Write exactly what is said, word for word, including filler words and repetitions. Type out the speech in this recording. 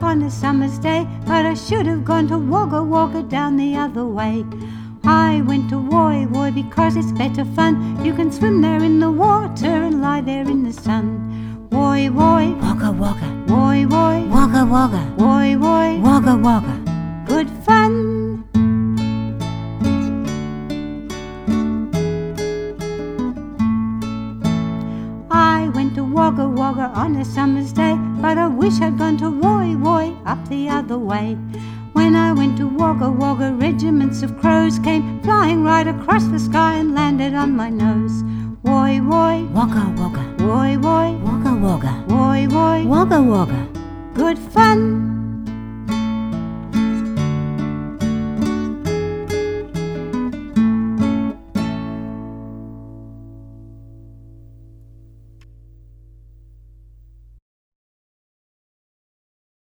on a summer's day, but I should have gone to Wagga Wagga down the other way. I went to Woy Woy because it's better fun. You can swim there in the water and lie there in the sun. Woy Woy, Wagga Wagga, Woy Woy, Wagga Wagga, Woy Woy, Wagga Wagga. good fun. I went to Wagga Wagga on a summer's day, but I wish I'd gone to Woy Woy up the other way. When I went to Wagga Wagga, regiments of crows came flying right across the sky and landed on my nose. Woy Woy, Wagga Wagga, Woy Woy, Wagga Wagga, Woy Woy, Wagga Wagga. good fun.